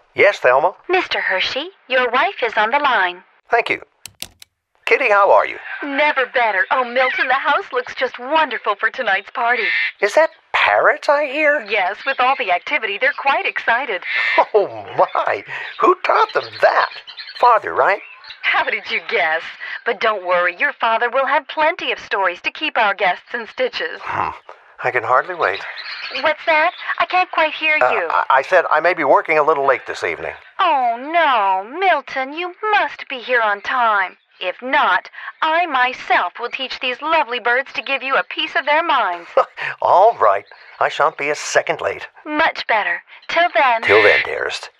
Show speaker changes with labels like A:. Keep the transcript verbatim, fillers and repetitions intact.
A: Yes, Thelma?
B: Mister Hershey, your wife is on the line.
A: Thank you. Kitty, how are you?
B: Never better. Oh, Milton, the house looks just wonderful for tonight's party.
A: Is that parrots I hear?
B: Yes, with all the activity, they're quite excited.
A: Oh, my. Who taught them that? Father, right?
B: How did you guess? But don't worry, your father will have plenty of stories to keep our guests in stitches.
A: Hmm. I can hardly wait.
B: What's that? I can't quite hear
A: Uh,
B: you.
A: I-, I said I may be working a little late this evening.
B: Oh, no, Milton, you must be here on time. If not, I myself will teach these lovely birds to give you a piece of their minds.
A: All right. I shan't be a second late.
B: Much better. Till then.
A: Till then, dearest.